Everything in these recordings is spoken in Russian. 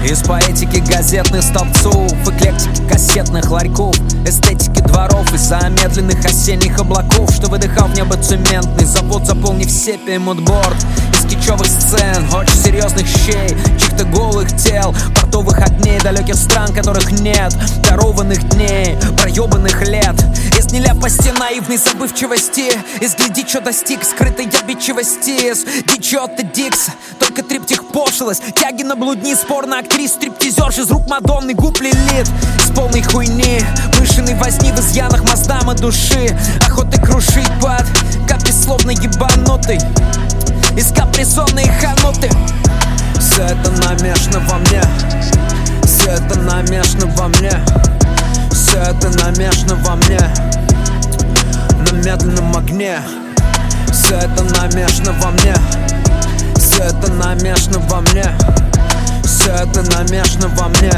Из поэтики газетных столбцов, эклектики кассетных ларьков, эстетики дворов и замедленных осенних облаков, что выдыхал в небо цементный завод, заполнив сепием мудборд. Из кичевых сцен, очень серьезных щей, чьих-то голых тел, портовых огней далеких стран, которых нет, дарованных дней, проебанных лет. Из нелепости наивной забывчивости, из гляди, чё достиг скрытой обидчивости, из дичоты Дикса, только триптих пошлость, тяги на блудни, спор на актрис, стриптизерш из рук Мадонны, губ Лилит. С полной хуйни, мышиной возни в изъянах моздам и души, охоты крушить под капли словно ебанутый, из капризонной хануты. Все это намешано во мне, все это намешано во мне, все это намешано во мне, на медленном огне. Все это намешано во мне, все это намешано во мне, все это намешано во мне,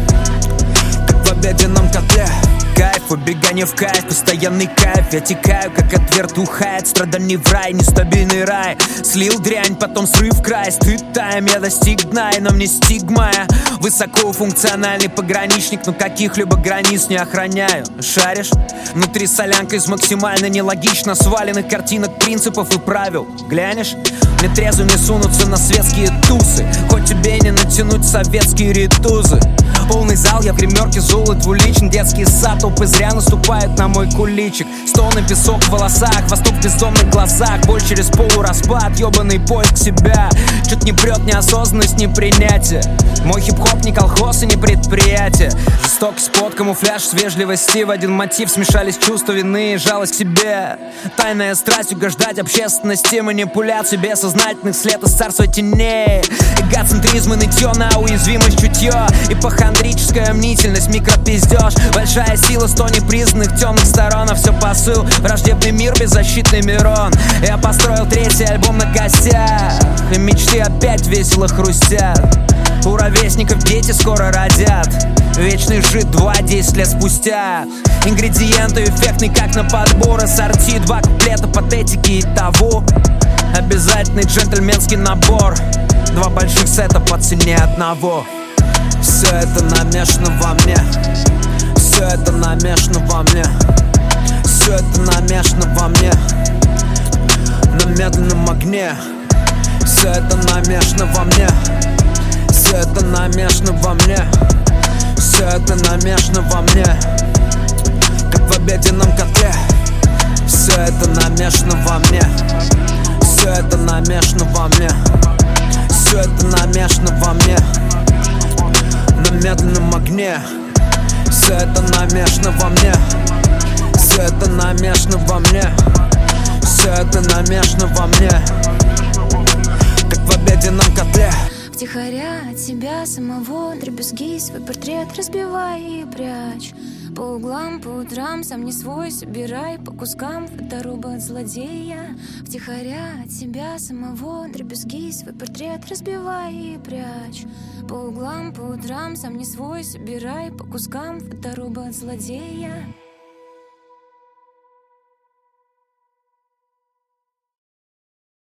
как в обеденном котле. Кайф, убегание в кайф, постоянный кайф. Я текаю, как от вертуха, от страданий в рай, нестабильный рай. Слил дрянь, потом срыв край, стыд тайм, я достиг дна, и на мне стигма. Я высокофункциональный пограничник, но каких-либо границ не охраняю. Шаришь? Внутри солянка из максимально нелогично сваленных картинок, принципов и правил. Глянешь? Мне трезвым не сунуться на светские тусы, хоть тебе не натянуть советские ритузы. Полный зал, я в гримерке золот двуличен, детский сад, толпы зря наступают на мой куличик. Стоны, песок в волосах, восток в бездомных глазах, боль через полураспад, ебаный поиск себя. Чуть не прет неосознанность, непринятие. Мой хип-хоп не колхоз и не предприятие. Жестокость под камуфляж с вежливости, в один мотив смешались чувства вины и жалость к себе. Тайная страсть угождать общественности, манипуляции бессознательных след из царства теней. Эгоцентризм и нытье на уязвимость чутье, ипохондрическая мнительность, микропиздеж. Большая сила 100 непризнанных темных сторон, а все посыл, враждебный мир, беззащитный Мирон. Я построил третий альбом на костях, и мечты опять весело хрустят. У ровесников дети скоро родят, вечный жид 10 лет спустя. Ингредиенты эффектные, как на подбор, ассорти, 2 куплета патетики и того. Обязательный джентльменский набор, 2 больших сета по цене одного. Все это намешано во мне, все это намешано во мне, все это намешано во мне, на медленном огне. Все это намешано во мне, все это намешано во мне, все это намешано во мне, как в обеденном котле. Все это намешано во мне, все это намешано во мне, все это намешано во мне, на медленном огне. Все это намешано во мне, все это намешано во мне, все это намешано во мне, как в обеденном котле. Втихаря от себя самого дребезги свой портрет разбивай и прячь. По углам, по утрам, сам не свой, собирай по кускам фоторобот злодея. Втихаря от себя самого дребезги свой портрет разбивай и прячь. По углам, по утрам, сам не свой, собирай по кускам фоторобот злодея.